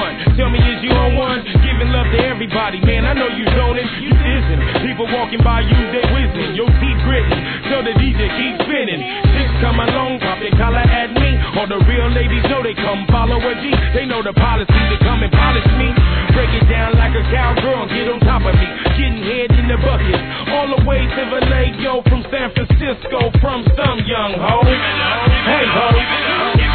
one. Tell me, is you on one? Giving love to everybody, man, I know you zoning. You dissing. People walking by you, they whistling. Your teeth gritting, so the DJ keep spinning. Chicks come along, pop their collar at me. All the real ladies know they come follow a G. They know the policy, they come and polish me. Break it down like a cowgirl, get on top of me. Getting head in the bucket. All the way to Vallejo, from San Francisco, from some young ho. Hey ho.